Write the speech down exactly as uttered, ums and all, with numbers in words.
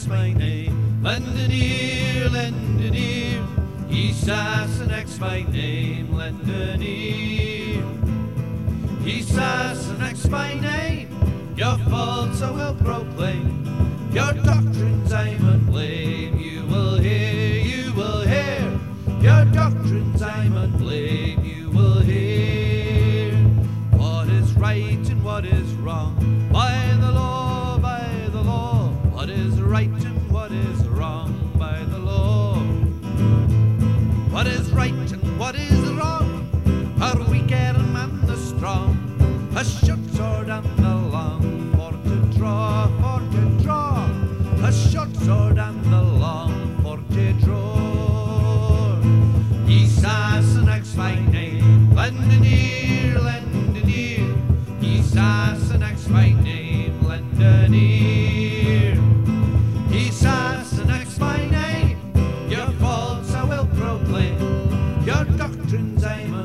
Sassenach's my name. Lend an ear, lend an ear. Ye Sassenach's my name. Lend an ear. Ye Sassenach's my name. Your faults I will proclaim. Your doctrines I mun blame. You will hear, you will hear. Your doctrines I mun blame. You will hear. What is right and what is wrong? By the law, by the law. What is right and what is wrong? By the law. What is right and what is wrong? Our weak man the strong. A short sword and the long. For to draw, for to draw. A short sword and the long. For to draw. Ye Sassenach's my name. Lend an ear, lend an ear. Ye Sassenach's my name. Lend an ear. Ye Sassenach's my name. Your faults I will proclaim. Your doctrines I